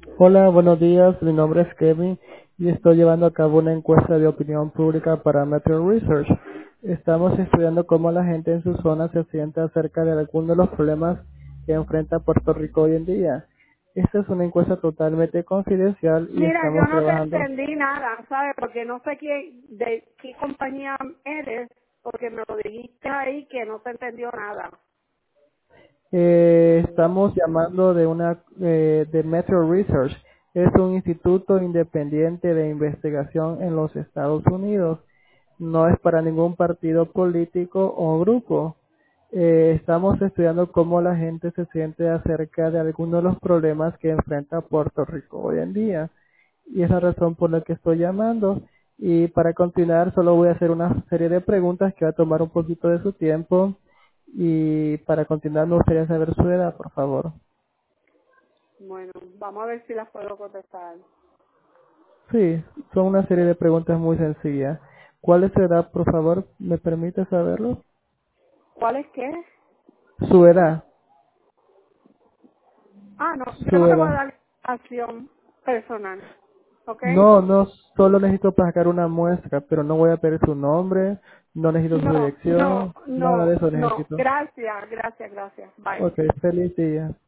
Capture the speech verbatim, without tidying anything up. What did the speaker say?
Hola, buenos días. Mi nombre es Kevin y estoy llevando a cabo una encuesta de opinión pública para Metro Research. Estamos estudiando cómo la gente en su zona se siente acerca de algunos de los problemas que enfrenta Puerto Rico hoy en día. Esta es una encuesta totalmente confidencial y Mira, yo estamos no te trabajando. entendí nada, ¿sabes? Porque no sé quién, de qué compañía eres, porque me lo dijiste ahí que no se entendió nada. Eh, estamos llamando de una eh, de Metro Research. Es un instituto independiente de investigación en los Estados Unidos. No es para ningún partido político o grupo. Eh, estamos estudiando cómo la gente se siente acerca de algunos de los problemas que enfrenta Puerto Rico hoy en día. Y es la razón por la que estoy llamando. Y para continuar, solo voy a hacer una serie de preguntas que va a tomar un poquito de su tiempo. Y para continuar, me gustaría saber su edad, por favor. Bueno, vamos a ver si las puedo contestar. Sí, son una serie de preguntas muy sencillas. ¿Cuál es su edad, por favor? ¿Me permite saberlo? ¿Cuál es qué? Su edad. Ah, no, yo Su no te voy a edad. dar acción personal, ¿ok? No, no, solo necesito para sacar una muestra, pero no voy a pedir su nombre, no necesito su No, no, dirección, nada no, de eso no. necesito. Gracias, gracias, gracias. Bye. Ok, feliz día.